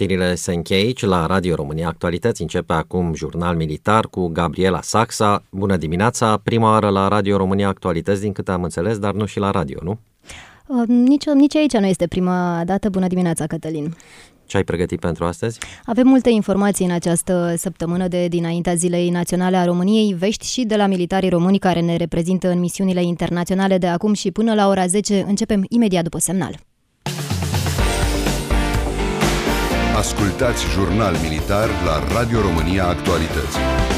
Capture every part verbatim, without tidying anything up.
Știrile se încheie aici la Radio România Actualități. Începe acum Jurnal Militar cu Gabriela Saxa. Bună dimineața! Prima oară la Radio România Actualități, din câte am înțeles, dar nu și la radio, nu? Uh, nici, nici aici nu este prima dată. Bună dimineața, Cătălin! Ce ai pregătit pentru astăzi? Avem multe informații în această săptămână de dinaintea Zilei Naționale a României, vești și de la militarii români care ne reprezintă în misiunile internaționale de acum și până la ora zece. Începem imediat după semnal. Ascultați Jurnal Militar la Radio România Actualități.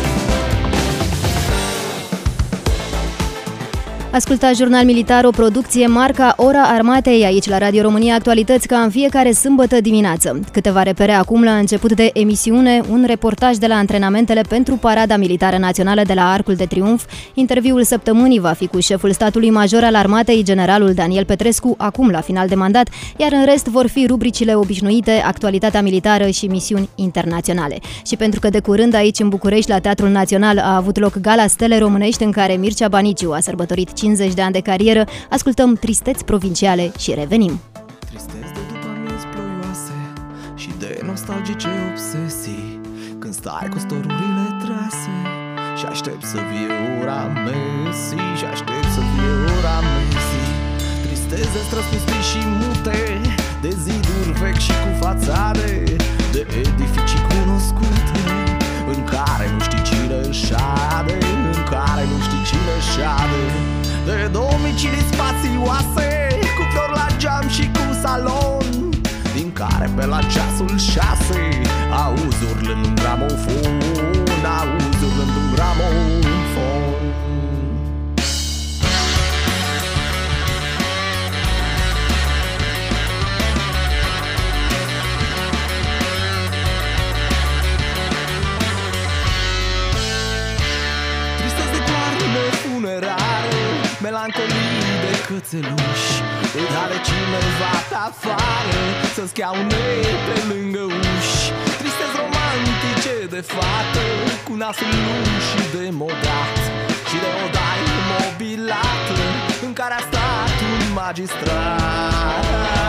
Ascultați Jurnal Militar, o producție marca Ora Armatei, aici la Radio România Actualități, ca în fiecare sâmbătă dimineață. Câteva repere acum la început de emisiune, un reportaj de la antrenamentele pentru Parada Militară Națională de la Arcul de Triunf. Interviul săptămânii va fi cu șeful statului major al armatei, generalul Daniel Petrescu, acum la final de mandat, iar în rest vor fi rubricile obișnuite, actualitatea militară și misiuni internaționale. Și pentru că de curând aici în București, la Teatrul Național, a avut loc Gala Stele Românești, în care Mircea Baniciu a sărbătorit cincizeci de ani de carieră, ascultăm Tristeți provinciale și revenim. Tristezi de după amiezi ploioase și de nostalgice obsesii, când stai cu storurile trase și aștept să fie ora Messi, și aștept să fie ora Messi. Tristezi de străzi pustii și mute, de ziduri vechi și cu fațade, de edificii cunoscute, în care nu știi cine șade, în care nu știi cine șade. De domicilii spațioase, cu flori la geam și cu salon, din care pe la ceasul șase auzi urlând un gramofon, auzi urlând un gramofon. Tristezi de toarne funerare, melancolii de cățeluși, de cineva pe afară, să schiaune pe lângă uși. Tristezi romantice de fată, cu nasul lung și de modat, și de odaie mobilată, în care a stat un magistrat.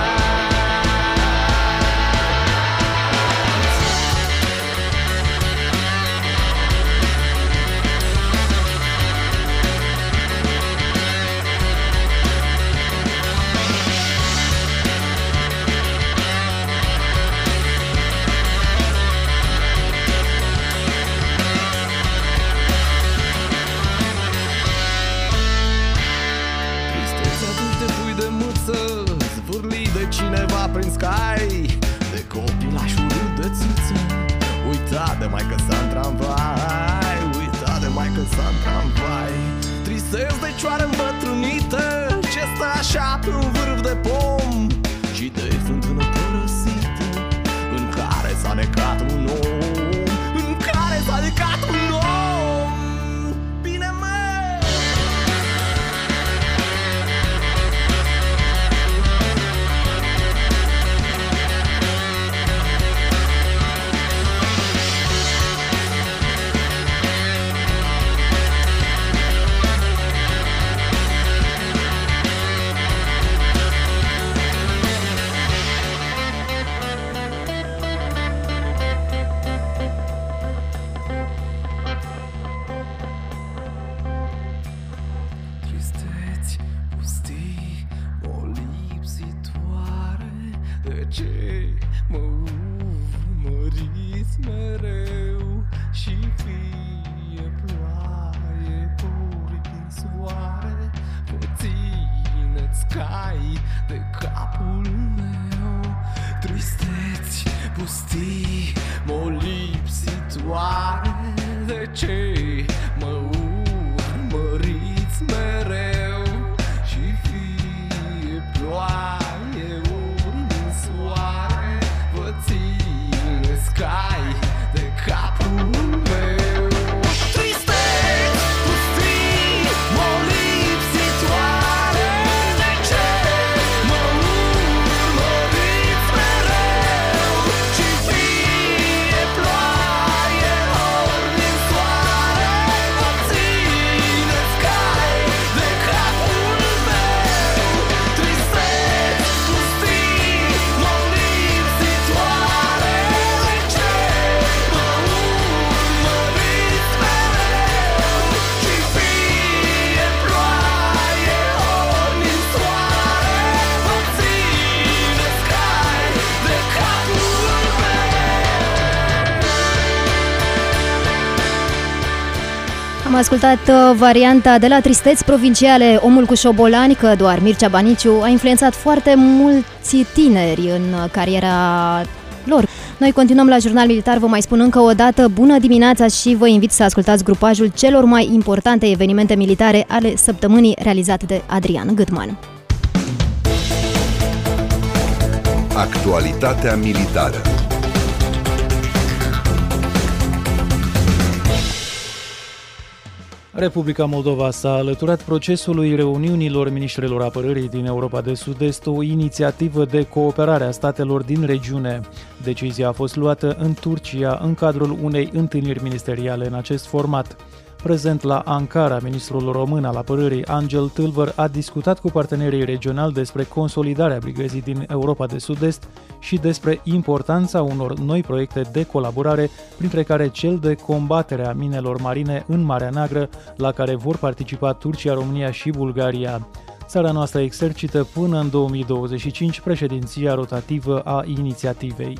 Cineva prin sky, de copilașul de țâță, uitat de maică sa în tramvai, uitat de maică sa în tramvai. Tristezi de cioară îmbătrânită, ce stă așa pe un vârf de pom, și de fântână părăsită, în care s-a necat un om, în care s-a necat un om. Bine, mă! Am ascultat uh, varianta de la Tristeți Provinciale, Omul cu șobolani, că doar Mircea Baniciu a influențat foarte mulți tineri în cariera lor. Noi continuăm la Jurnal Militar, vă mai spun încă o dată bună dimineața și vă invit să ascultați grupajul celor mai importante evenimente militare ale săptămânii, realizat de Adrian Gâtman. Actualitatea militară. Republica Moldova s-a alăturat procesului reuniunilor ministrilor apărării din Europa de Sud-Est, o inițiativă de cooperare a statelor din regiune. Decizia a fost luată în Turcia în cadrul unei întâlniri ministeriale în acest format. Prezent la Ankara, ministrul român al apărării, Angel Tâlvăr, a discutat cu partenerii regionali despre consolidarea brigăzii din Europa de Sud-Est și despre importanța unor noi proiecte de colaborare, printre care cel de combatere a minelor marine în Marea Neagră, la care vor participa Turcia, România și Bulgaria. Țara noastră exercită până în două mii douăzeci și cinci președinția rotativă a inițiativei.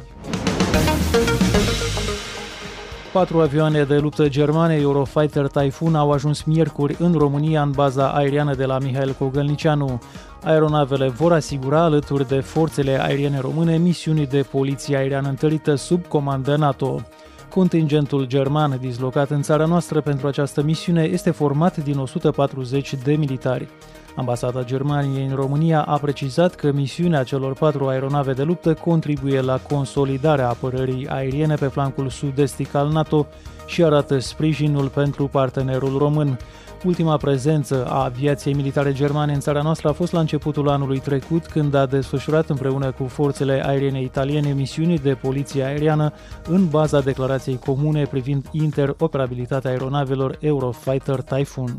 Patru avioane de luptă germane Eurofighter Typhoon au ajuns miercuri în România în baza aeriană de la Mihail Cogălnicianu. Aeronavele vor asigura, alături de forțele aeriene române, misiuni de poliție aeriană întărită sub comandă NATO. Contingentul german dislocat în țara noastră pentru această misiune este format din o sută patruzeci de militari. Ambasada Germaniei în România a precizat că misiunea celor patru aeronave de luptă contribuie la consolidarea apărării aeriene pe flancul sud-estic al NATO și arată sprijinul pentru partenerul român. Ultima prezență a aviației militare germane în țara noastră a fost la începutul anului trecut, când a desfășurat împreună cu forțele aeriene italiene misiuni de poliție aeriană în baza declarației comune privind interoperabilitatea aeronavelor Eurofighter Typhoon.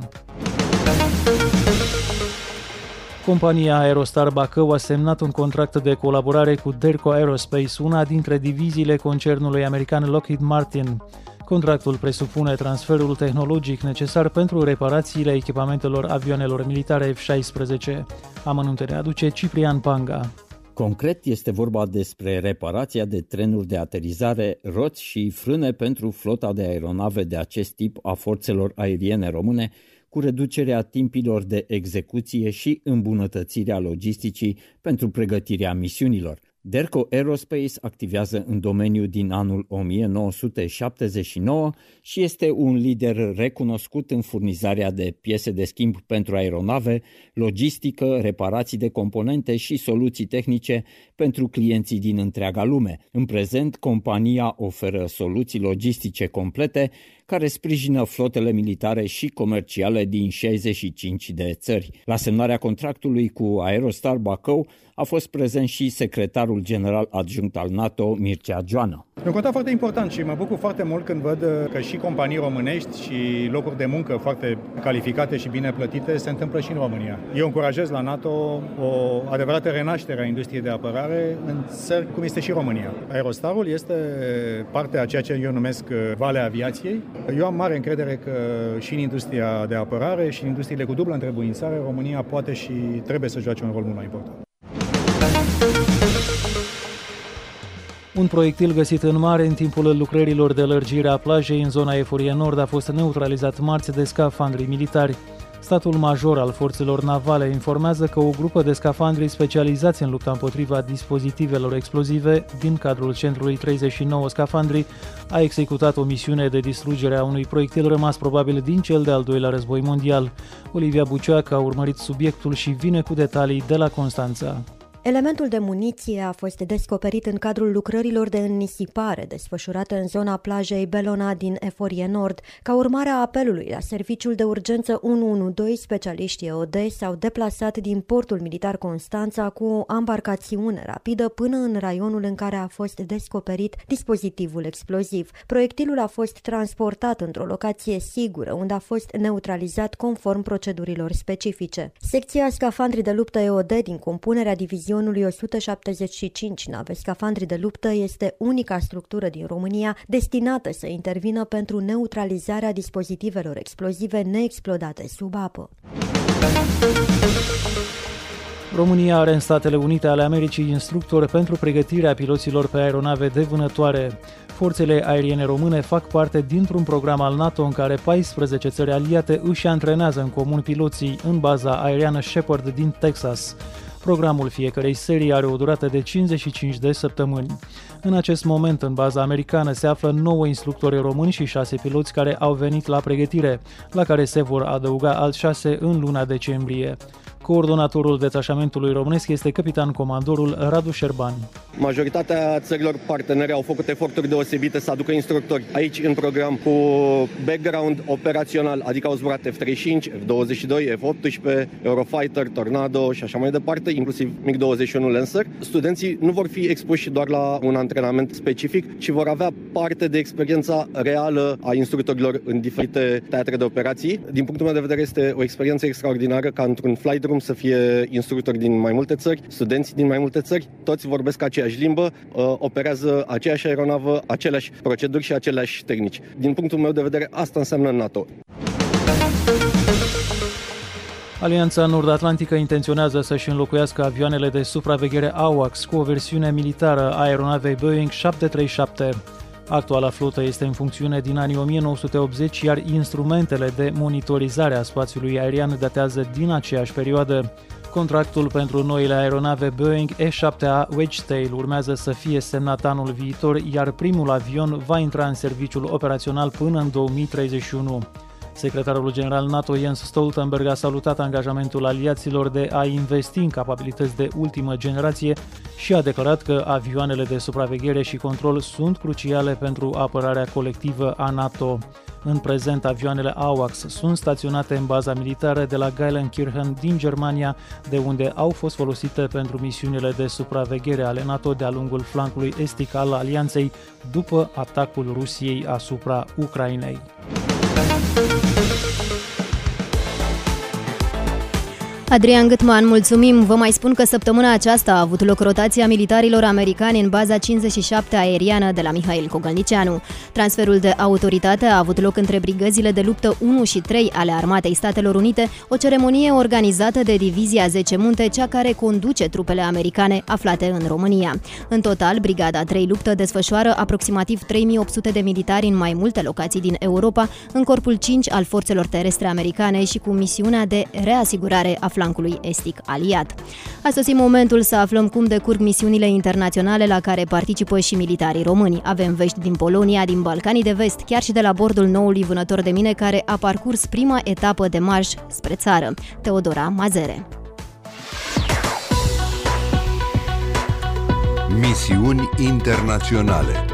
Compania Aerostar Bacău a semnat un contract de colaborare cu Derco Aerospace, una dintre diviziile concernului american Lockheed Martin. Contractul presupune transferul tehnologic necesar pentru reparațiile echipamentelor avioanelor militare F șaisprezece. Amănuntele aduce Ciprian Panga. Concret, este vorba despre reparația de trenuri de aterizare, roți și frâne pentru flota de aeronave de acest tip a forțelor aeriene române, cu reducerea timpilor de execuție și îmbunătățirea logisticii pentru pregătirea misiunilor. Derco Aerospace activează în domeniu din anul o mie nouă sute șaptezeci și nouă și este un lider recunoscut în furnizarea de piese de schimb pentru aeronave, logistică, reparații de componente și soluții tehnice pentru clienții din întreaga lume. În prezent, compania oferă soluții logistice complete care sprijină flotele militare și comerciale din șaizeci și cinci de țări. La semnarea contractului cu Aerostar Bacău a fost prezent și secretarul general adjunct al NATO, Mircea Joană. E un contract foarte important și mă bucur foarte mult când văd că și companii românești și locuri de muncă foarte calificate și bine plătite se întâmplă și în România. Eu încurajez la NATO o adevărată renaștere a industriei de apărare în țări cum este și România. Aerostarul este parte a ceea ce eu numesc Valea Aviației. Eu am mare încredere că și în industria de apărare și în industriile cu dublă întrebuințare, România poate și trebuie să joace un rol mult mai important. Un proiectil găsit în mare în timpul lucrărilor de lărgire a plajei în zona Eforie Nord a fost neutralizat marți de scafandrii militari. Statul major al forțelor navale informează că o grupă de scafandri specializați în lupta împotriva dispozitivelor explozive din cadrul centrului treizeci și nouă scafandri a executat o misiune de distrugere a unui proiectil rămas probabil din cel de-al doilea război mondial. Olivia Bucioacă a urmărit subiectul și vine cu detalii de la Constanța. Elementul de muniție a fost descoperit în cadrul lucrărilor de înnisipare desfășurate în zona plajei Belona din Eforie Nord. Ca urmare a apelului la serviciul de urgență unu unu doi, specialiștii E O D s-au deplasat din portul militar Constanța cu o ambarcațiune rapidă până în raionul în care a fost descoperit dispozitivul exploziv. Proiectilul a fost transportat într-o locație sigură, unde a fost neutralizat conform procedurilor specifice. Secția scafandri de luptă E O D din compunerea diviziunii o sută șaptezeci și cinci nave scafandri de luptă este unica structură din România destinată să intervină pentru neutralizarea dispozitivelor explozive neexplodate sub apă. România are în Statele Unite ale Americii instructori pentru pregătirea piloților pe aeronave de vânătoare. Forțele aeriene române fac parte dintr-un program al NATO în care paisprezece țări aliate își antrenează în comun piloții în baza aeriană Shepard din Texas. Programul fiecărei serii are o durată de cincizeci și cinci de săptămâni. În acest moment, în baza americană, se află nouă instructori români și șase piloți care au venit la pregătire, la care se vor adăuga alți șase în luna decembrie. Coordonatorul detașamentului românesc este capitan comandorul Radu Șerban. Majoritatea țărilor partenere au făcut eforturi deosebite să aducă instructori aici în program cu background operațional, adică au zburat F treizeci și cinci, F douăzeci și doi, F optsprezece, Eurofighter, Tornado și așa mai departe, inclusiv MiG douăzeci și unu Lancer. Studenții nu vor fi expuși doar la un antrenament specific, ci vor avea parte de experiența reală a instructorilor în diferite teatre de operații. Din punctul meu de vedere este o experiență extraordinară ca într-un flight room să fie instructori din mai multe țări, studenți din mai multe țări, toți vorbesc aceeași limbă, operează aceeași aeronavă, aceleași proceduri și aceleași tehnici. Din punctul meu de vedere, asta înseamnă NATO. Alianța Nord-Atlantică intenționează să-și înlocuiască avioanele de supraveghere A W A C S cu o versiune militară a aeronavei Boeing șapte trei șapte. Actuala flotă este în funcțiune din anii o mie nouă sute optzeci, iar instrumentele de monitorizare a spațiului aerian datează din aceeași perioadă. Contractul pentru noile aeronave Boeing E șapte A Wedgetail urmează să fie semnat anul viitor, iar primul avion va intra în serviciul operațional până în două mii treizeci și unu. Secretarul general NATO Jens Stoltenberg a salutat angajamentul aliaților de a investi în capabilități de ultimă generație și a declarat că avioanele de supraveghere și control sunt cruciale pentru apărarea colectivă a NATO. În prezent, avioanele A W A C S sunt staționate în baza militară de la Geilenkirchen din Germania, de unde au fost folosite pentru misiunile de supraveghere ale NATO de-a lungul flancului estic al alianței după atacul Rusiei asupra Ucrainei. Adrian Gâtman, mulțumim! Vă mai spun că săptămâna aceasta a avut loc rotația militarilor americani în baza cincizeci și șapte aeriană de la Mihail Cogălnicianu. Transferul de autoritate a avut loc între brigăzile de luptă unu și trei ale Armatei Statelor Unite, o ceremonie organizată de Divizia zece Munte, cea care conduce trupele americane aflate în România. În total, Brigada trei Luptă desfășoară aproximativ trei mii opt sute de militari în mai multe locații din Europa, în corpul cinci al forțelor terestre americane și cu misiunea de reasigurare a flancului estic aliat. A sosit momentul să aflăm cum decurg misiunile internaționale la care participă și militarii români. Avem vești din Polonia, din Balcanii de Vest, chiar și de la bordul noului vânător de mine care a parcurs prima etapă de marș spre țară. Teodora Mazere. Misiuni internaționale.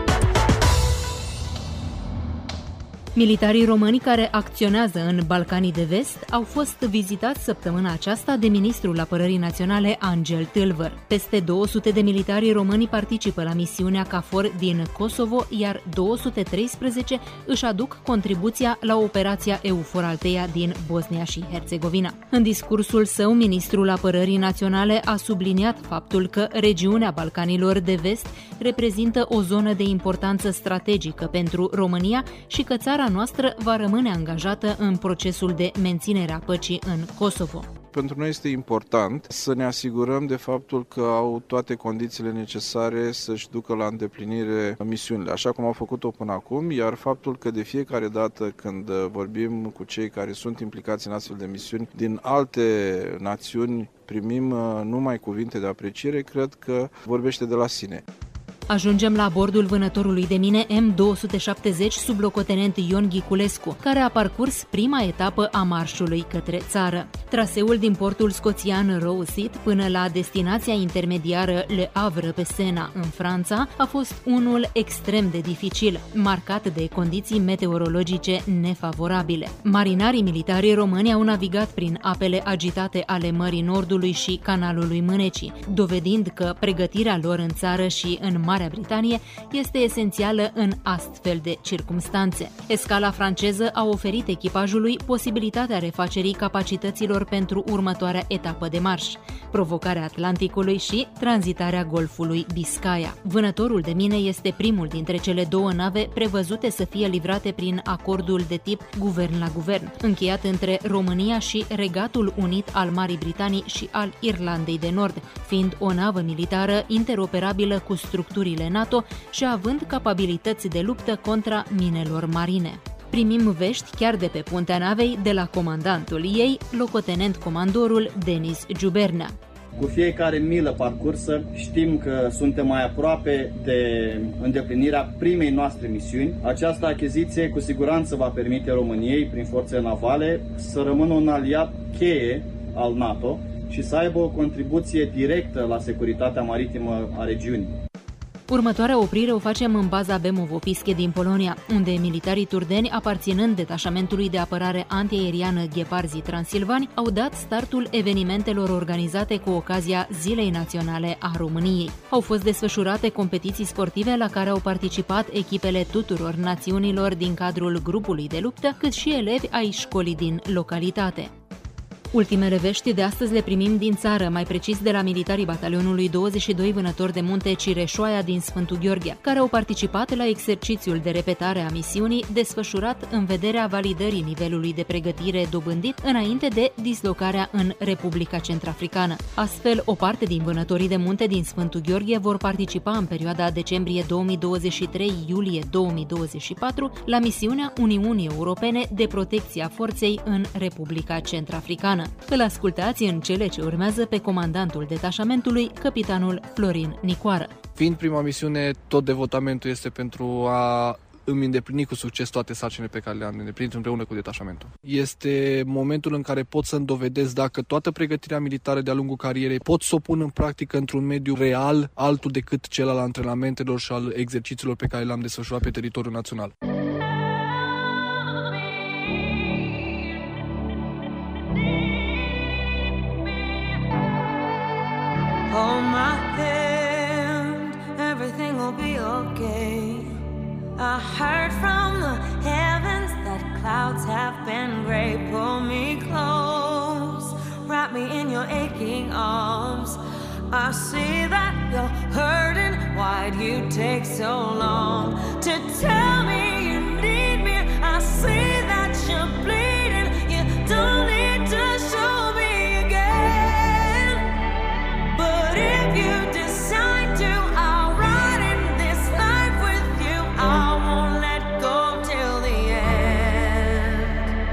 Militarii români care acționează în Balcanii de Vest au fost vizitați săptămâna aceasta de ministrul Apărării Naționale Angel Tâlvăr. Peste două sute de militari români participă la misiunea KFOR din Kosovo, iar două sute treisprezece își aduc contribuția la operația EUFOR Althea din Bosnia și Herțegovina. În discursul său, ministrul Apărării Naționale a subliniat faptul că regiunea Balcanilor de Vest reprezintă o zonă de importanță strategică pentru România și că țara noastră va rămâne angajată în procesul de menținere a păcii în Kosovo. Pentru noi este important să ne asigurăm de faptul că au toate condițiile necesare să-și ducă la îndeplinire misiunile, așa cum au făcut-o până acum, iar faptul că de fiecare dată când vorbim cu cei care sunt implicați în astfel de misiuni din alte națiuni, primim numai cuvinte de apreciere, cred că vorbește de la sine. Ajungem la bordul vânătorului de mine M două sute șaptezeci sub locotenent Ion Ghiculescu, care a parcurs prima etapă a marșului către țară. Traseul din portul scoțian Roseat până la destinația intermediară Le Havre pe Sena, în Franța, a fost unul extrem de dificil, marcat de condiții meteorologice nefavorabile. Marinarii militari români au navigat prin apele agitate ale Mării Nordului și Canalului Mânecii, dovedind că pregătirea lor în țară și în Marea Britanie este esențială în astfel de circumstanțe. Escala franceză a oferit echipajului posibilitatea refacerii capacităților pentru următoarea etapă de marș, provocarea Atlanticului și tranzitarea Golfului Biscaya. Vânătorul de mine este primul dintre cele două nave prevăzute să fie livrate prin acordul de tip guvern la guvern, încheiat între România și Regatul Unit al Marii Britanii și al Irlandei de Nord, fiind o navă militară interoperabilă cu structurile NATO și având capabilități de luptă contra minelor marine. Primim vești chiar de pe puntea navei de la comandantul ei, locotenent comandorul Denis Giubernea. Cu fiecare milă parcursă știm că suntem mai aproape de îndeplinirea primei noastre misiuni. Această achiziție cu siguranță va permite României, prin forțele navale, să rămână un aliat cheie al NATO și să aibă o contribuție directă la securitatea maritimă a regiunii. Următoarea oprire o facem în baza Bemovo-Pische din Polonia, unde militarii turdeni, aparținând detașamentului de apărare antiaeriană Gheparzi Transilvani, au dat startul evenimentelor organizate cu ocazia Zilei Naționale a României. Au fost desfășurate competiții sportive la care au participat echipele tuturor națiunilor din cadrul grupului de luptă, cât și elevi ai școlii din localitate. Ultimele vești de astăzi le primim din țară, mai precis de la militarii batalionului douăzeci și doi Vânători de Munte Cireșoaia din Sfântul Gheorghe, care au participat la exercițiul de repetare a misiunii desfășurat în vederea validării nivelului de pregătire dobândit înainte de dislocarea în Republica Centrafricană. Astfel, o parte din Vânătorii de Munte din Sfântul Gheorghe vor participa în perioada decembrie două mii douăzeci și trei - iulie două mii douăzeci și patru la misiunea Uniunii Europene de protecție a forței în Republica Centrafricană. Îl ascultați în cele ce urmează pe comandantul detașamentului, capitanul Florin Nicoară. Fiind prima misiune, tot devotamentul este pentru a îmi îndeplini cu succes toate sarcinile pe care le-am îndeplinit împreună cu detașamentul. Este momentul în care pot să-mi dovedesc dacă toată pregătirea militară de-a lungul carierei pot să o pun în practică într-un mediu real, altul decât cel al antrenamentelor și al exercițiilor pe care le-am desfășurat pe teritoriul național. Hold my hand, everything will be okay. I heard from the heavens that clouds have been gray. Pull me close, wrap me in your aching arms. I see that you're hurting, why'd you take so long to tell me you need me? I see that you're bleeding, you don't need to show me. But if you decide to, I'll ride in this life with you. I won't let go till the end.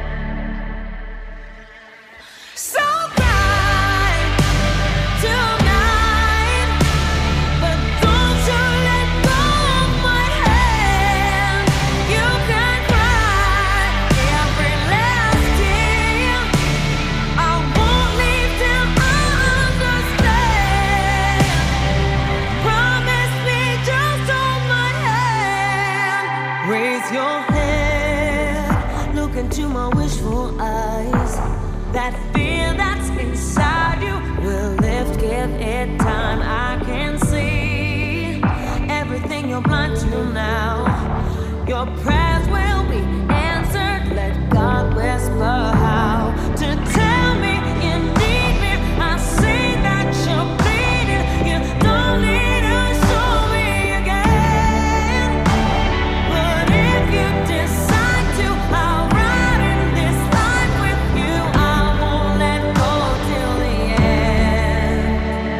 So ride tonight, but don't you let go of my hand. You can cry every last tear. I won't leave till I understand. Promise me, just hold my hand. Raise your head, look into my wishful eyes. That fear that's inside you will lift, give it time. I can see everything you're blind to now. Your prayers will be answered. Let God whisper how to tell me you need me. I see that you're bleeding. You don't need to show me again. But if you decide to, I'll ride in this life with you. I won't let go till the end.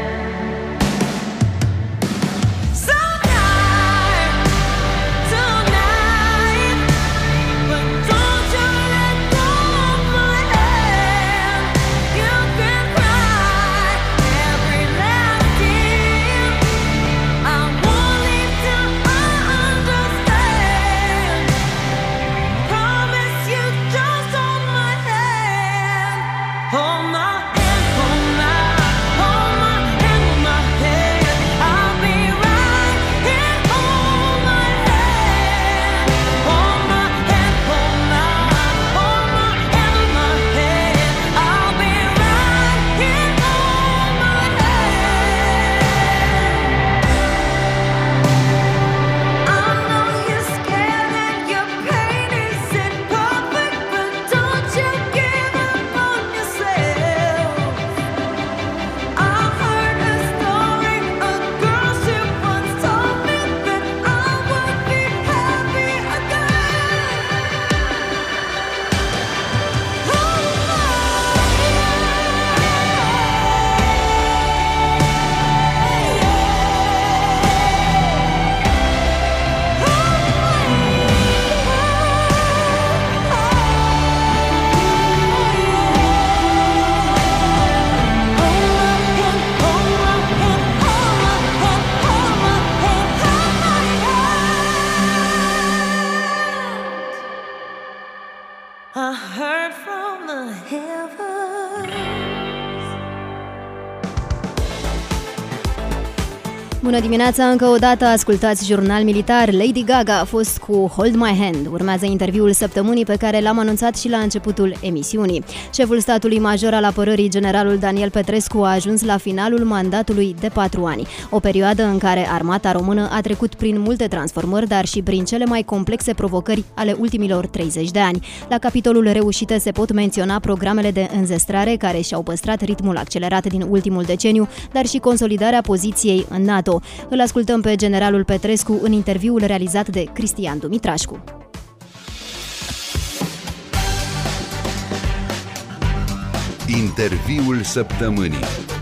So ride tonight, but don't you let go of I heard from the heavens. Bună dimineața, încă o dată ascultați Jurnal Militar. Lady Gaga a fost cu Hold My Hand. Urmează interviul săptămânii pe care l-am anunțat și la începutul emisiunii. Șeful statului major al apărării, generalul Daniel Petrescu, a ajuns la finalul mandatului de patru ani. O perioadă în care armata română a trecut prin multe transformări, dar și prin cele mai complexe provocări ale ultimilor treizeci de ani. La capitolul reușite se pot menționa programele de înzestrare care și-au păstrat ritmul accelerat din ultimul deceniu, dar și consolidarea poziției în NATO. Îl ascultăm pe generalul Petrescu în interviul realizat de Cristian Dumitrașcu. Interviul săptămânii.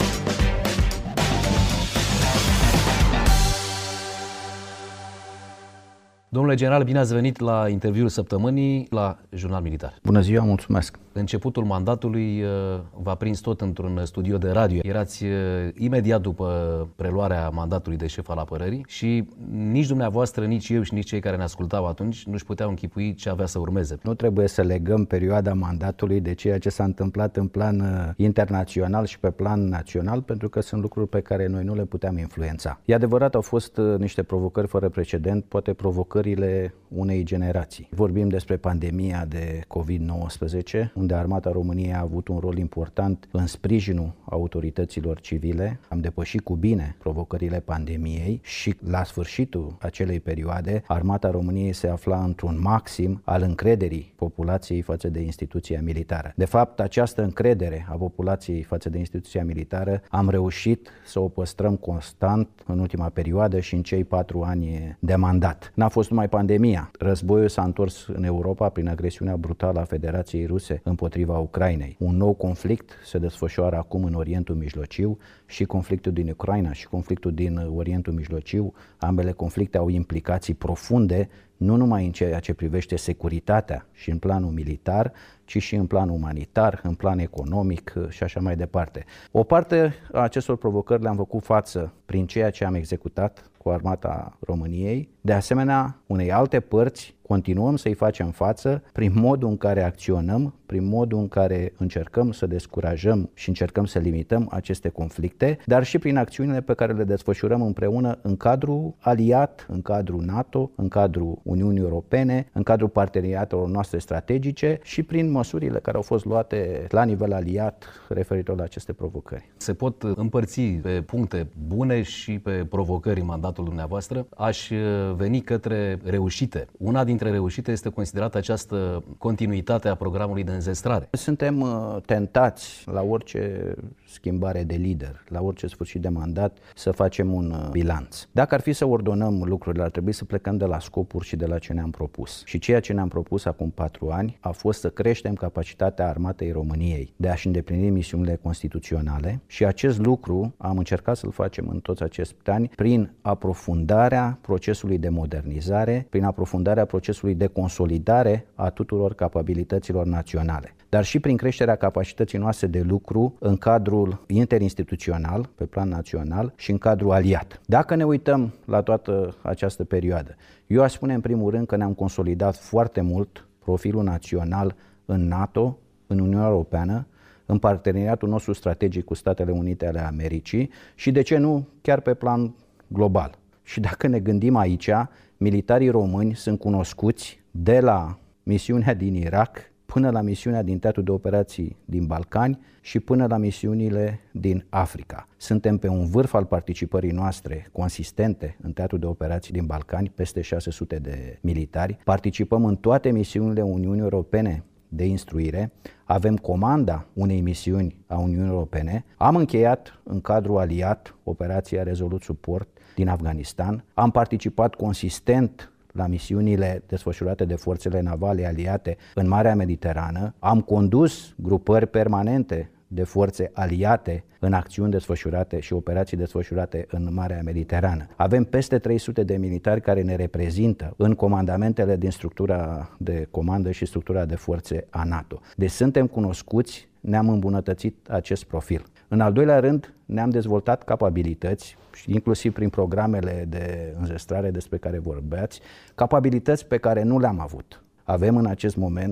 Domnule general, bine ați venit la interviul săptămânii la Jurnal Militar. Bună ziua, mulțumesc! Începutul mandatului v-a prins tot într-un studio de radio. Erați imediat după preluarea mandatului de șef al apărării și nici dumneavoastră, nici eu și nici cei care ne ascultau atunci nu-și puteau închipui ce avea să urmeze. Nu trebuie să legăm perioada mandatului de ceea ce s-a întâmplat în plan internațional și pe plan național, pentru că sunt lucruri pe care noi nu le puteam influența. E adevărat, au fost niște provocări fără precedent, poate provocările unei generații. Vorbim despre pandemia de covid nouăsprezece, unde Armata României a avut un rol important în sprijinul autorităților civile. Am depășit cu bine provocările pandemiei și la sfârșitul acelei perioade Armata României se afla într-un maxim al încrederii populației față de instituția militară. De fapt, această încredere a populației față de instituția militară am reușit să o păstrăm constant în ultima perioadă și în cei patru ani de mandat. N-a fost numai pandemia. Războiul s-a întors în Europa prin agresiunea brutală a Federației Ruse împotriva Ucrainei. Un nou conflict se desfășoară acum în Orientul Mijlociu, și conflictul din Ucraina și conflictul din Orientul Mijlociu. Ambele conflicte au implicații profunde, nu numai în ceea ce privește securitatea și în planul militar, ci și în plan umanitar, în plan economic și așa mai departe. O parte a acestor provocări le-am făcut față prin ceea ce am executat cu Armata României. De asemenea, unei alte părți continuăm să-i facem față prin modul în care acționăm, prin modul în care încercăm să descurajăm și încercăm să limităm aceste conflicte, dar și prin acțiunile pe care le desfășurăm împreună în cadrul aliat, în cadrul NATO, în cadrul Uniunii Europene, în cadrul parteneriatelor noastre strategice și prin măsurile care au fost luate la nivel aliat referitor la aceste provocări. Se pot împărți pe puncte bune și pe provocări în mandatul dumneavoastră. Aș veni către reușite. Una dintre reușite este considerată această continuitate a programului de înzestrare. Suntem tentați la orice schimbare de lider, la orice sfârșit de mandat, să facem un bilanț. Dacă ar fi să ordonăm lucrurile, ar trebui să plecăm de la scopuri și de la ce ne-am propus. Și ceea ce ne-am propus acum patru ani a fost să creștem capacitatea Armatei României de a-și îndeplini misiunile constituționale și acest lucru am încercat să-l facem în toți acești ani prin aprofundarea procesului de modernizare, prin aprofundarea procesului de consolidare a tuturor capabilităților naționale, dar și prin creșterea capacității noastre de lucru în cadrul interinstituțional, pe plan național și în cadrul aliat. Dacă ne uităm la toată această perioadă, eu aș spune în primul rând că ne-am consolidat foarte mult profilul național în NATO, în Uniunea Europeană, în parteneriatul nostru strategic cu Statele Unite ale Americii și, de ce nu, chiar pe plan global. Și dacă ne gândim aici, militarii români sunt cunoscuți de la misiunea din Irak până la misiunea din teatrul de operații din Balcani și până la misiunile din Africa. Suntem pe un vârf al participării noastre consistente în teatrul de operații din Balcani, peste șase sute de militari. Participăm în toate misiunile Uniunii Europene de instruire, avem comanda unei misiuni a Uniunii Europene, am încheiat în cadrul aliat operația Resolute Support din Afganistan, am participat consistent la misiunile desfășurate de forțele navale aliate în Marea Mediterană, am condus grupări permanente de forțe aliate în acțiuni desfășurate și operații desfășurate în Marea Mediterană. Avem peste trei sute de militari care ne reprezintă în comandamentele din structura de comandă și structura de forțe a NATO. Deci suntem cunoscuți, ne-am îmbunătățit acest profil. În al doilea rând, ne-am dezvoltat capabilități, inclusiv prin programele de înzestrare despre care vorbeați, capabilități pe care nu le-am avut. Avem în acest moment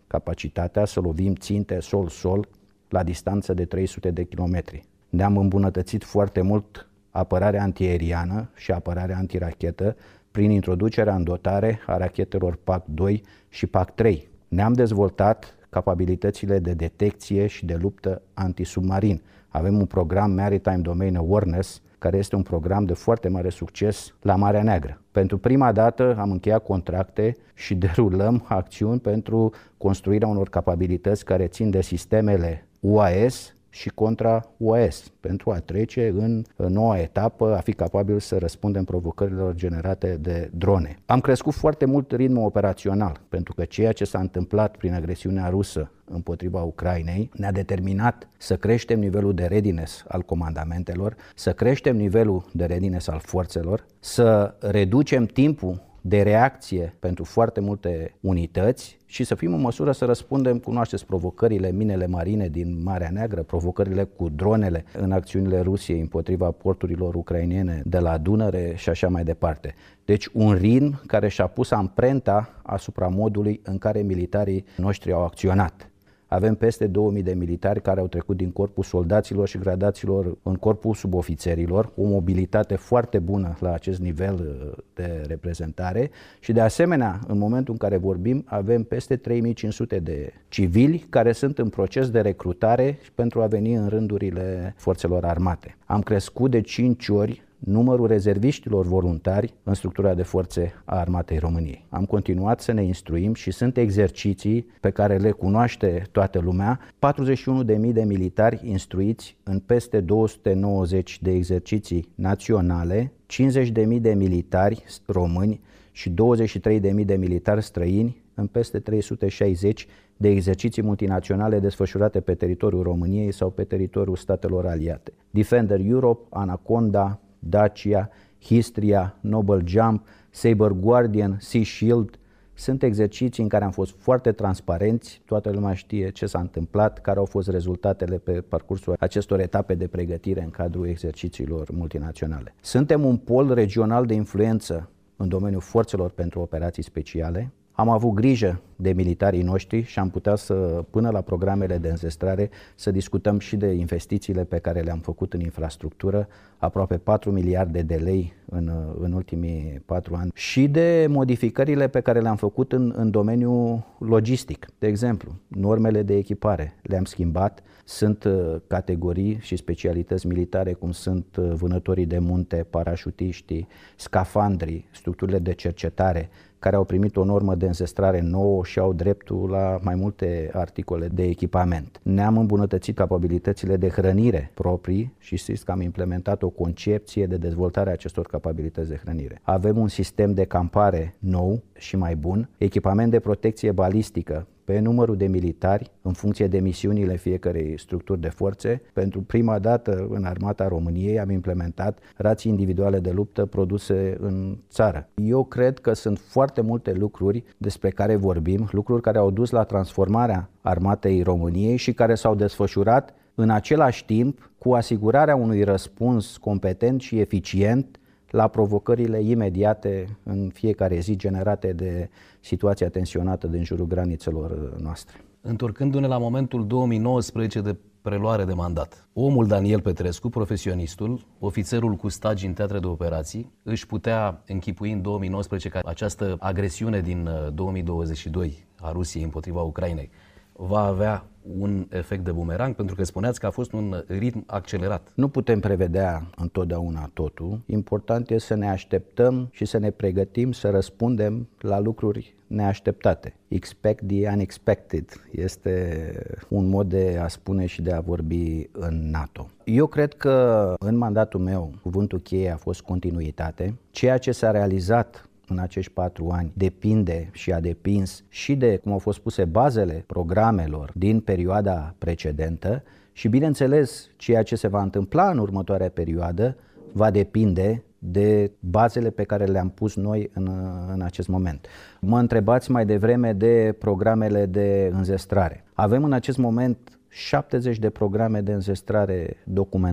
capacitatea să lovim ținte sol-sol la distanță de trei sute de kilometri. Ne-am îmbunătățit foarte mult apărarea antiaeriană și apărarea antirachetă prin introducerea în dotare a rachetelor P A C doi și P A C trei. Ne-am dezvoltat capabilitățile de detecție și de luptă antisubmarin. Avem un program Maritime Domain Awareness, care este un program de foarte mare succes la Marea Neagră. Pentru prima dată am încheiat contracte și derulăm acțiuni pentru construirea unor capabilități care țin de sistemele U A S și contra U A S, pentru a trece în noua etapă, a fi capabil să răspundem provocărilor generate de drone. Am crescut foarte mult ritmul operațional, pentru că ceea ce s-a întâmplat prin agresiunea rusă împotriva Ucrainei ne-a determinat să creștem nivelul de readiness al comandamentelor, să creștem nivelul de readiness al forțelor, să reducem timpul de reacție pentru foarte multe unități și să fim în măsură să răspundem, cunoașteți provocările, minele marine din Marea Neagră, provocările cu dronele în acțiunile Rusiei împotriva porturilor ucrainene de la Dunăre și așa mai departe. Deci un ritm care și-a pus amprenta asupra modului în care militarii noștri au acționat. Avem peste două mii de militari care au trecut din corpul soldaților și gradaților în corpul subofițerilor, o mobilitate foarte bună la acest nivel de reprezentare și de asemenea, în momentul în care vorbim, avem peste trei mii cinci sute de civili care sunt în proces de recrutare pentru a veni în rândurile forțelor armate. Am crescut de cinci ori numărul rezerviștilor voluntari în structura de forțe a Armatei României. Am continuat să ne instruim și sunt exerciții pe care le cunoaște toată lumea, patruzeci și unu de mii de militari instruiți în peste două sute nouăzeci de exerciții naționale, cincizeci de mii de militari români și douăzeci și trei de mii de militari străini în peste trei sute șaizeci de exerciții multinaționale desfășurate pe teritoriul României sau pe teritoriul statelor aliate. Defender Europe, Anaconda, Dacia, Histria, Noble Jump, Saber Guardian, Sea Shield. Sunt exerciții în care am fost foarte transparenți, toată lumea știe ce s-a întâmplat, care au fost rezultatele pe parcursul acestor etape de pregătire în cadrul exercițiilor multinaționale. Suntem un pol regional de influență în domeniul forțelor pentru operații speciale. Am avut grijă de militarii noștri și am putea să, până la programele de înzestrare, să discutăm și de investițiile pe care le-am făcut în infrastructură, aproape patru miliarde de lei în, în ultimii patru ani, și de modificările pe care le-am făcut în, în domeniul logistic. De exemplu, normele de echipare le-am schimbat, sunt categorii și specialități militare cum sunt vânătorii de munte, parașutiștii, scafandrii, structurile de cercetare, care au primit o normă de înzestrare nouă și au dreptul la mai multe articole de echipament. Ne-am îmbunătățit capabilitățile de hrănire proprii și știți că am implementat o concepție de dezvoltare a acestor capabilități de hrănire. Avem un sistem de campare nou și mai bun, echipament de protecție balistică pe numărul de militari în funcție de misiunile fiecărei structuri de forțe. Pentru prima dată în Armata României am implementat rații individuale de luptă produse în țară. Eu cred că sunt foarte multe lucruri despre care vorbim, lucruri care au dus la transformarea Armatei României și care s-au desfășurat în același timp cu asigurarea unui răspuns competent și eficient la provocările imediate în fiecare zi generate de situația tensionată din jurul granițelor noastre. Întorcându-ne la momentul două mii nouăsprezece de preluare de mandat, omul Daniel Petrescu, profesionistul, ofițerul cu stagi în teatre de operații, își putea închipui în două mii nouăsprezece că această agresiune din două mii douăzeci și doi a Rusiei împotriva Ucrainei va avea un efect de bumerang, pentru că spuneați că a fost un ritm accelerat. Nu putem prevedea întotdeauna totul. Important este să ne așteptăm și să ne pregătim să răspundem la lucruri neașteptate. Expect the unexpected este un mod de a spune și de a vorbi în NATO. Eu cred că în mandatul meu cuvântul cheie a fost continuitate. Ceea ce s-a realizat în acești patru ani depinde și a depins și de cum au fost puse bazele programelor din perioada precedentă și, bineînțeles, ceea ce se va întâmpla în următoarea perioadă va depinde de bazele pe care le-am pus noi în, în acest moment. Mă întrebați mai devreme de programele de înzestrare. Avem în acest moment șaptezeci de programe de înzestrare documentate.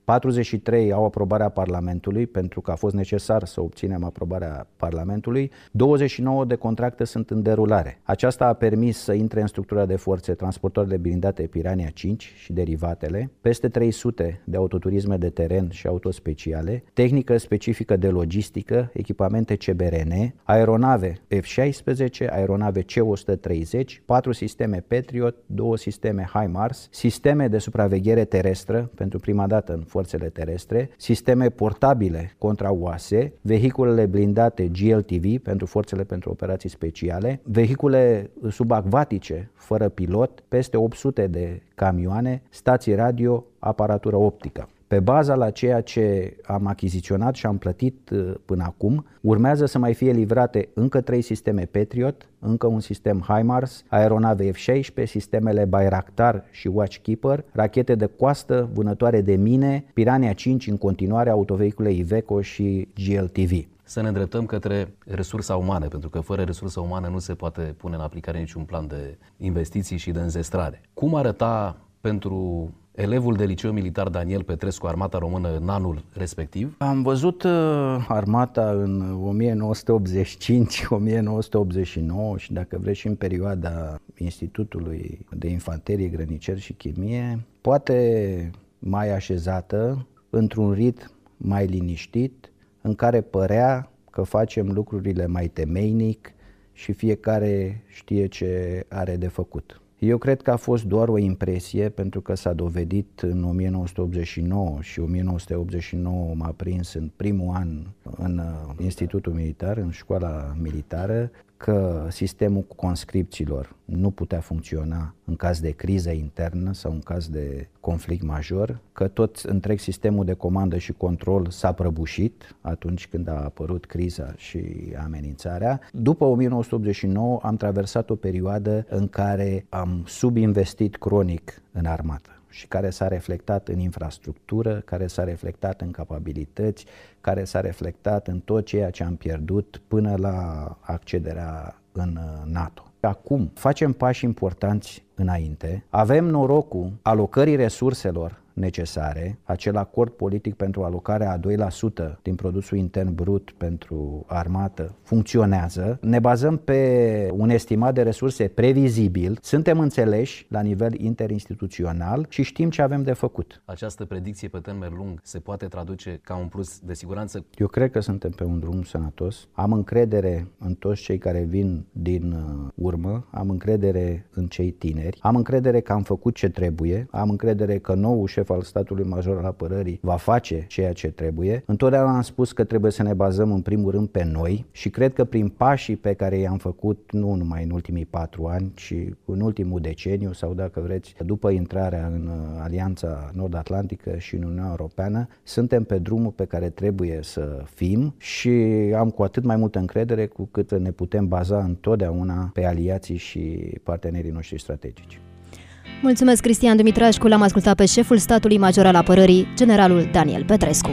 patruzeci și trei au aprobarea Parlamentului, pentru că a fost necesar să obținem aprobarea Parlamentului, douăzeci și nouă de contracte sunt în derulare. Aceasta a permis să intre în structura de forțe transportoarele blindate Piranha cinci și derivatele, peste trei sute de autoturisme de teren și autospeciale, tehnică specifică de logistică, echipamente C B R N, aeronave F șaisprezece, aeronave C o sută treizeci, patru sisteme Patriot, două sisteme HIMARS, sisteme de supraveghere terestră pentru prima dată în forțele terestre, sisteme portabile contra U A S, vehiculele blindate G L T V pentru forțele pentru operații speciale, vehicule subacvatice fără pilot, peste opt sute de camioane, stații radio, aparatură optică. Pe baza la ceea ce am achiziționat și am plătit până acum, urmează să mai fie livrate încă trei sisteme Patriot, încă un sistem HIMARS, aeronave F șaisprezece, sistemele Bayraktar și Watchkeeper, rachete de coastă, vânătoare de mine, Piranha cinci în continuare, autovehicule Iveco și G L T V. Să ne îndreptăm către resursa umană, pentru că fără resursă umană nu se poate pune în aplicare niciun plan de investiții și de înzestrare. Cum arăta pentru elevul de liceu militar Daniel Petrescu armata română în anul respectiv? Am văzut armata în o mie nouă sute optzeci și cinci - o mie nouă sute optzeci și nouă și, dacă vreți, și în perioada Institutului de Infanterie, Grăniceri și Chimie, poate mai așezată, într-un ritm mai liniștit, în care părea că facem lucrurile mai temeinic și fiecare știe ce are de făcut. Eu cred că a fost doar o impresie, pentru că s-a dovedit în o mie nouă sute optzeci și nouă și o mie nouă sute optzeci și nouă m-a prins în primul an în Institutul Militar, în școala militară, că sistemul conscripțiilor nu putea funcționa în caz de criză internă sau în caz de conflict major, că tot întreg sistemul de comandă și control s-a prăbușit atunci când a apărut criza și amenințarea. După o mie nouă sute optzeci și nouă am traversat o perioadă în care am subinvestit cronic în armată și care s-a reflectat în infrastructură, care s-a reflectat în capabilități, care s-a reflectat în tot ceea ce am pierdut până la accederea în NATO. Acum facem pași importanți înainte, avem norocul alocării resurselor necesare, acel acord politic pentru alocarea a doi la sută din produsul intern brut pentru armată funcționează, ne bazăm pe un estimat de resurse previzibil, suntem înțeleși la nivel interinstituțional și știm ce avem de făcut. Această predicție pe termen lung se poate traduce ca un plus de siguranță? Eu cred că suntem pe un drum sănătos, am încredere în toți cei care vin din urmă, am încredere în cei tineri, am încredere că am făcut ce trebuie, am încredere că noul șef al statului major al apărării va face ceea ce trebuie. Întotdeauna am spus că trebuie să ne bazăm în primul rând pe noi și cred că prin pașii pe care i-am făcut nu numai în ultimii patru ani, ci în ultimul deceniu sau, dacă vreți, după intrarea în Alianța Nord-Atlantică și în Uniunea Europeană, suntem pe drumul pe care trebuie să fim și am cu atât mai multă încredere cu cât ne putem baza întotdeauna pe aliații și partenerii noștri strategici. Mulțumesc, Cristian Dumitrașcu. L-am ascultat pe șeful statului major al apărării, generalul Daniel Petrescu.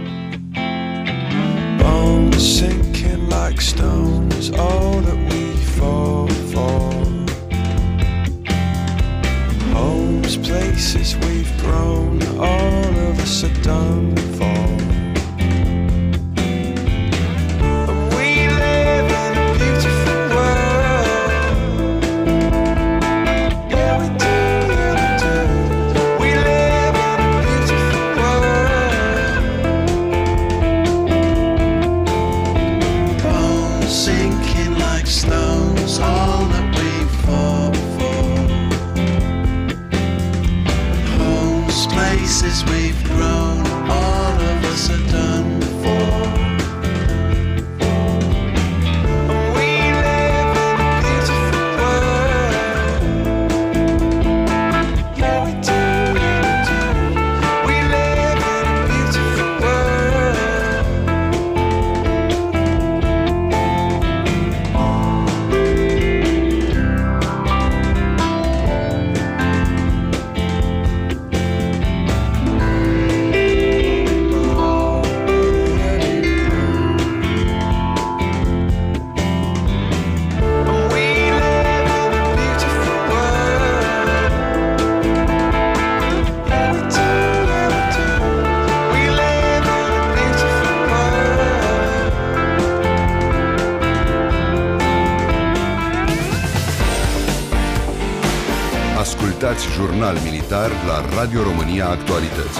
Bones sinking like stones, all that we fall for. Homes, places we've grown, all of us are done for. We've grown, all of us are done for. We live in a beautiful world. Yeah, we do, yeah, we do. We live in a beautiful world. Ascultați Jurnal Militar la Radio România Actualități.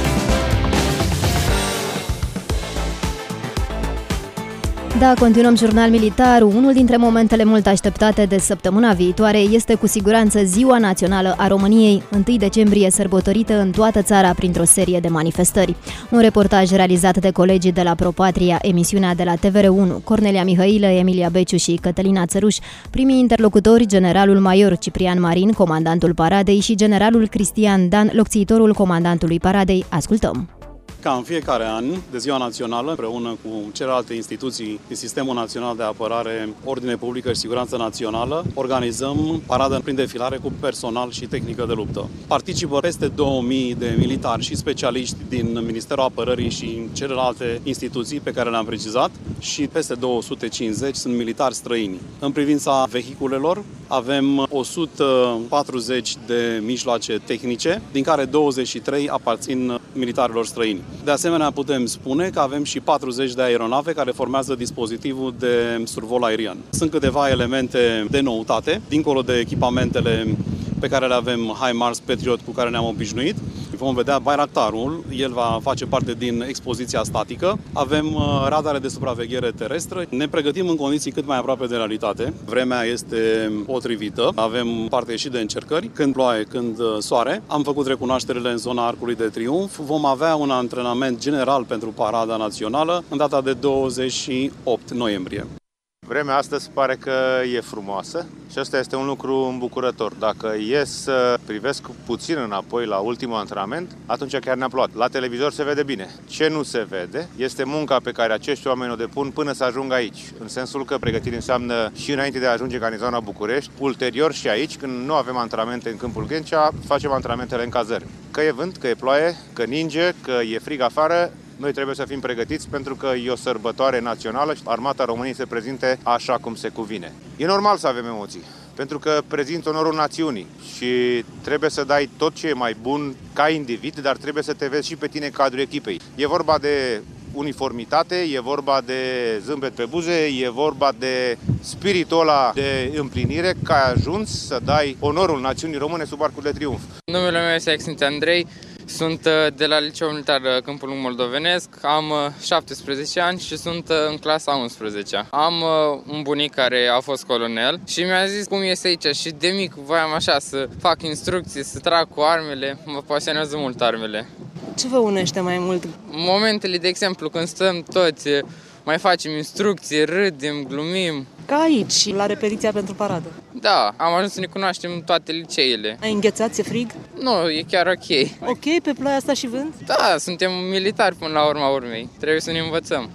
Da, continuăm Jurnal Militar. Unul dintre momentele mult așteptate de săptămâna viitoare este cu siguranță Ziua Națională a României, întâi decembrie, sărbătorită în toată țara printr-o serie de manifestări. Un reportaj realizat de colegii de la ProPatria, emisiunea de la T V R unu, Cornelia Mihailă, Emilia Beciu și Cătălina Țăruș, primii interlocutori, generalul major Ciprian Marin, comandantul paradei, și generalul Cristian Dan, locțiitorul comandantului paradei. Ascultăm! Ca în fiecare an, de Ziua Națională, împreună cu celelalte instituții din Sistemul Național de Apărare, Ordine Publică și Siguranță Națională, organizăm paradă prin defilare cu personal și tehnică de luptă. Participă peste două mii de militari și specialiști din Ministerul Apărării și celelalte instituții pe care le-am precizat și peste două sute cincizeci sunt militari străini. În privința vehiculelor, avem o sută patruzeci de mijloace tehnice, din care douăzeci și trei aparțin militarilor străini. De asemenea, putem spune că avem și patruzeci de aeronave care formează dispozitivul de survol aerian. Sunt câteva elemente de noutate, dincolo de echipamentele pe care le avem HIMARS Patriot cu care ne-am obișnuit. Vom vedea Bayraktarul, el va face parte din expoziția statică. Avem radare de supraveghere terestră. Ne pregătim în condiții cât mai aproape de realitate. Vremea este potrivită. Avem parte și de încercări, când ploaie, când soare. Am făcut recunoașterile în zona Arcului de Triunf. Vom avea un antrenament general pentru Parada Națională în data de douăzeci și opt noiembrie. Vremea astăzi pare că e frumoasă și asta este un lucru îmbucurător. Dacă e să privesc puțin înapoi la ultimul antrenament, atunci chiar ne-a plouat. La televizor se vede bine. Ce nu se vede este munca pe care acești oameni o depun până să ajungă aici. În sensul că pregătire înseamnă și înainte de a ajunge ca în zona București, ulterior și aici, când nu avem antrenamente în câmpul Ghencea, facem antrenamentele în cazări. Că e vânt, că e ploaie, că ninge, că e frig afară, noi trebuie să fim pregătiți pentru că e o sărbătoare națională și Armata României se prezinte așa cum se cuvine. E normal să avem emoții, pentru că prezinți onorul națiunii și trebuie să dai tot ce e mai bun ca individ, dar trebuie să te vezi și pe tine cadrul echipei. E vorba de uniformitate, e vorba de zâmbet pe buze, e vorba de spiritul ăla de împlinire că ai ajuns să dai onorul națiunii române sub Arcul de Triunf. Numele meu este Sfinte Andrei. Sunt de la Liceul Militar Câmpul Lung Moldovenesc, am șaptesprezece ani și sunt în clasa a unsprezecea. Am un bunic care a fost colonel și mi-a zis cum este aici și de mic voiam așa să fac instrucții, să trag cu armele, mă pasionează mult armele. Ce vă unește mai mult? Momentele, de exemplu, când stăm toți, mai facem instrucții, râdem, glumim. Ca aici, la repetiția pentru paradă. Da, am ajuns să ne cunoaștem toate liceele. Ai înghețat, ți-e frig? Nu, e chiar ok. Ok, pe ploaia asta și vânt? Da, suntem militari până la urma urmei. Trebuie să ne învățăm.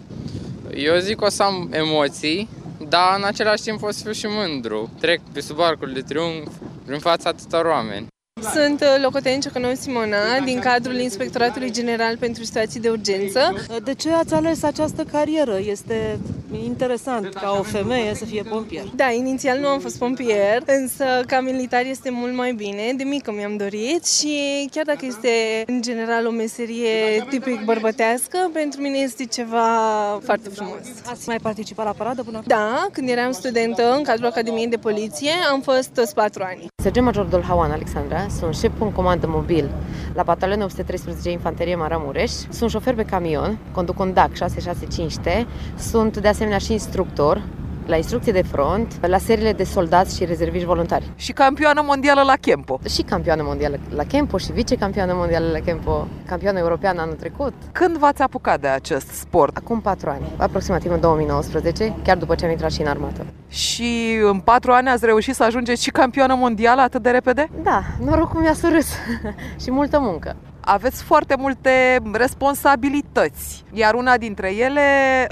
Eu zic că o să am emoții, dar în același timp o să fiu și mândru. Trec pe sub Arcul de Triunf prin fața atâtor oameni. Sunt locotenent Ciocănău Simona, din cadrul Inspectoratului General pentru Situații de Urgență. De ce ați ales această carieră? Este interesant ca o femeie să fie pompier. Da, inițial nu am fost pompier, însă ca militar este mult mai bine. De mică mi-am dorit și chiar dacă este în general o meserie tipic bărbătească, pentru mine este ceva foarte frumos. Ați mai participat la paradă până acum? Da, când eram studentă în cadrul Academiei de Poliție, am fost toți patru ani. Sergent Major Dolhauan Alexandra, sunt șef punct comandă mobil la batalionul opt sute treisprezece Infanterie Maramureș. Sunt șofer pe camion, conduc un D A C șase șase cinci T, sunt de asemenea și instructor la instrucție de front, la seriile de soldați și rezerviști voluntari. Și campioană mondială la Kempo. Și campioană mondială la Kempo și vicecampioană mondială la Kempo, campioană europeană anul trecut. Când v-ați apucat de acest sport? Acum patru ani, aproximativ în două mii nouăsprezece, chiar după ce am intrat și în armată. Și în patru ani ați reușit să ajungeți și campioană mondială atât de repede? Da, norocul mi-a surâs și multă muncă. Aveți foarte multe responsabilități, iar una dintre ele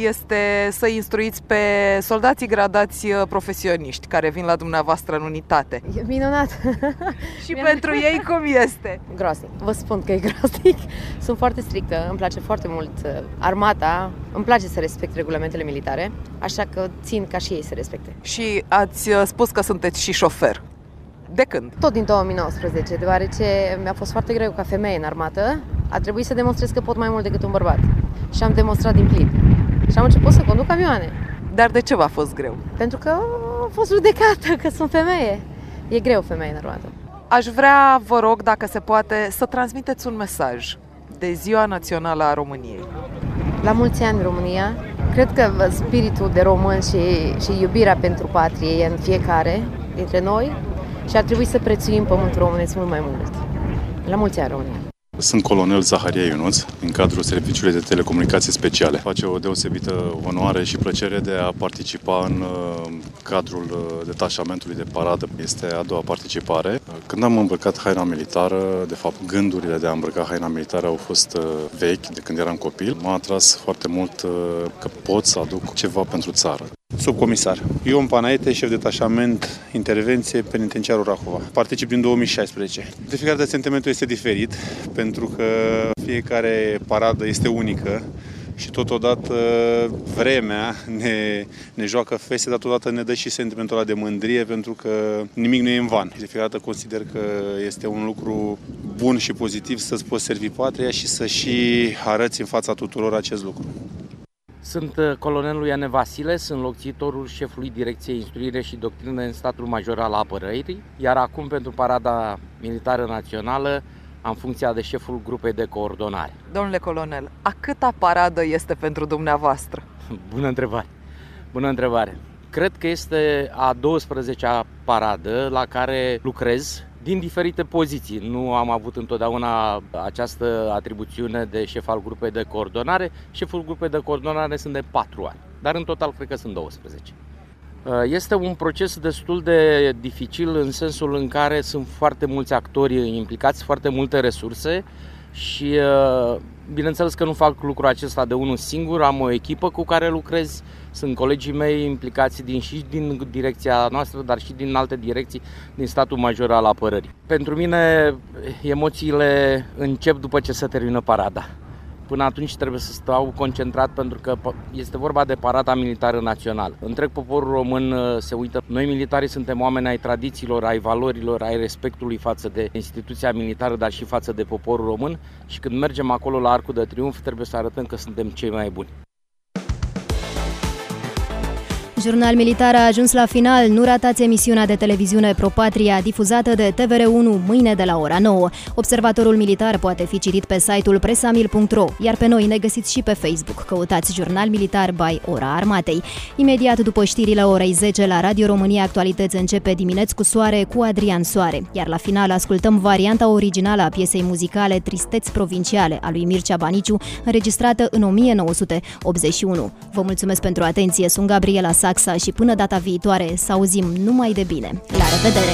este să instruiți pe soldații gradați profesioniști care vin la dumneavoastră în unitate. E minunat! Și pentru ei cum este? Groaznic, vă spun că e groaznic. Sunt foarte strictă, îmi place foarte mult armata, îmi place să respect regulamentele militare, așa că țin ca și ei să respecte. Și ați spus că sunteți și șofer. De când? Tot din două mii nouăsprezece, deoarece mi-a fost foarte greu ca femeie în armată. A trebuit să demonstrez că pot mai mult decât un bărbat. Și am demonstrat din plin. Și am început să conduc camioane. Dar de ce v-a fost greu? Pentru că am fost judecată că sunt femeie. E greu femeie în armată. Aș vrea, vă rog, dacă se poate, să transmiteți un mesaj de Ziua Națională a României. La mulți ani, România! Cred că spiritul de român și, și iubirea pentru patrie e în fiecare dintre noi și ar trebui să prețuim pământul românesc mult mai mult. La mulți ani, România! Sunt colonel Zaharia Ionuț, din cadrul Serviciului de Telecomunicații Speciale. Face o deosebită onoare și plăcere de a participa în cadrul detașamentului de paradă. Este a doua participare. Când am îmbrăcat haina militară, de fapt gândurile de a îmbrăca haina militară au fost vechi, de când eram copil. M-a atras foarte mult că pot să aduc ceva pentru țară. Subcomisar Ion Panaete, șef detașament intervenție penitenciarul Rahova. Particip din două mii șaisprezece. De fiecare dată sentimentul este diferit, pentru că fiecare paradă este unică și totodată vremea ne, ne joacă feste, dar totodată ne dă și sentimentul ăla de mândrie, pentru că nimic nu e în van. De fiecare dată consider că este un lucru bun și pozitiv să-ți poți servi patria și să și arăți în fața tuturor acest lucru. Sunt colonelul Iane Vasile, sunt locțitorul șefului Direcției Instruire și Doctrină în Statul Major al Apărării, iar acum pentru Parada Militară Națională am funcția de șeful grupei de coordonare. Domnule colonel, a câta paradă este pentru dumneavoastră? Bună întrebare! Bună întrebare! Cred că este a douăsprezecea paradă la care lucrez din diferite poziții. Nu am avut întotdeauna această atribuțiune de șef al grupei de coordonare. Șeful grupei de coordonare sunt de patru ani, dar în total cred că sunt douăsprezece. Este un proces destul de dificil în sensul în care sunt foarte mulți actori implicați, foarte multe resurse și bineînțeles că nu fac lucrul acesta de unul singur, am o echipă cu care lucrez, sunt colegii mei implicați din, și din direcția noastră, dar și din alte direcții din Statul Major al Apărării. Pentru mine emoțiile încep după ce se termină parada. Până atunci trebuie să stau concentrat pentru că este vorba de parada militară națională. Întreg poporul român se uită. Noi militarii suntem oameni ai tradițiilor, ai valorilor, ai respectului față de instituția militară, dar și față de poporul român și când mergem acolo la Arcul de Triunf trebuie să arătăm că suntem cei mai buni. Jurnal Militar a ajuns la final. Nu ratați emisiunea de televiziune Pro-Patria, difuzată de T V R unu mâine de la ora nouă. Observatorul militar poate fi citit pe site-ul presamil punct ro, iar pe noi ne găsiți și pe Facebook. Căutați Jurnal Militar by Ora Armatei. Imediat după știrile orei zece la Radio România Actualități începe Dimineți cu soare cu Adrian Soare, iar la final ascultăm varianta originală a piesei muzicale Tristeți Provinciale a lui Mircea Baniciu, înregistrată în o mie nouă sute optzeci și unu. Vă mulțumesc pentru atenție, sunt Gabriela Saxa și până data viitoare să auzim numai de bine. La revedere!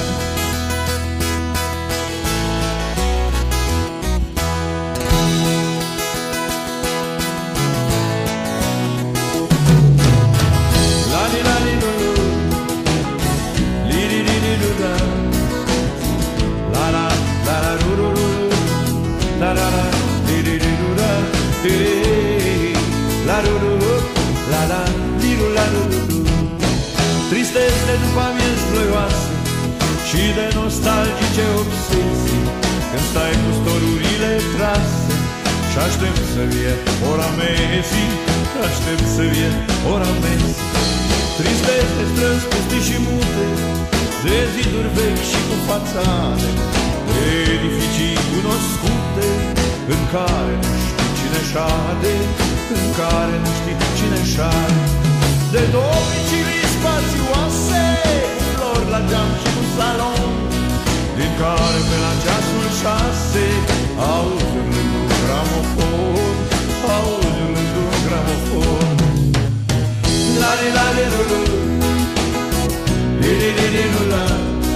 Tristețe după amiezi ploioase și de nostalgice obsesii, când stai cu storurile trase și aștept să vie ora Messi, aștept să vie ora Messi. Tristețe străzi pustii și mute, de ziduri vechi și cu fațade, de edificii cunoscute, în care nu știi cine șade, în care nu știi cine șade. De domicilii spațioase, flori la geam și un salon, din care pe la ceasul șase auzi urlând un gramofon, auzi urlând un gramofon. La-li-la-li-lu-lu, li-li-li-li-lu-la,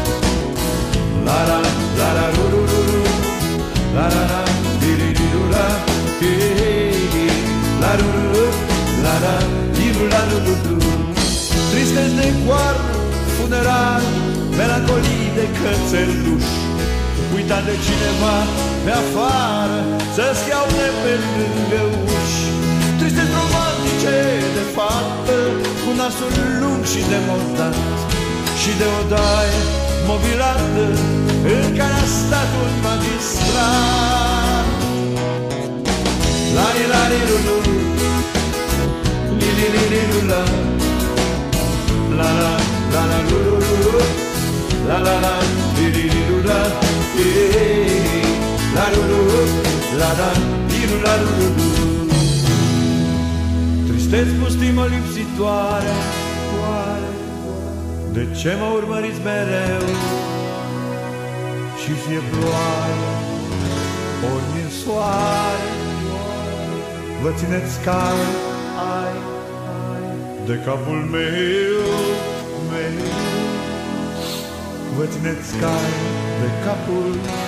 la-la-la-la-ru-ru-ru-ru, la-la-la, li-li-li-lu-la, la-ru-ru-ru, la-la, li-lu-la-lu-lu-lu. Tristezi de coarnă, funerar, melancolii de cățeluși, uitat de cineva pe afară, să-ți iaune pe lângă uși. Tristezi romantice de fată, cu nasul lung și demodat, și de odaie mobilată, în care a stat un magistrat. La-li-la-li-lu-lu, li-li-li-li-lu-la, la la la la la la la la la la la Sunteți pustimă lipsitoare, oare de ce mă urmăriți mereu? Și fie ploaie, ori e soare, vă țineți cai, ai, ai, de capul meu, meu. Vă țineți cai de capul meu.